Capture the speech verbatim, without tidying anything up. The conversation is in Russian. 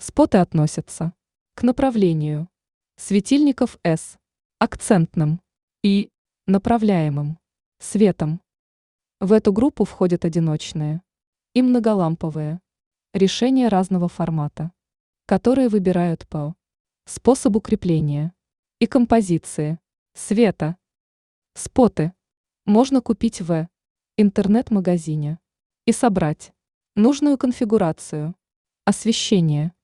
Споты относятся к направлению светильников S, акцентным и направляемым светом. В эту группу входят одиночные и многоламповые решения разного формата, которые выбирают по способу крепления и композиции света. Споты можно купить в интернет-магазине и собрать нужную конфигурацию освещения.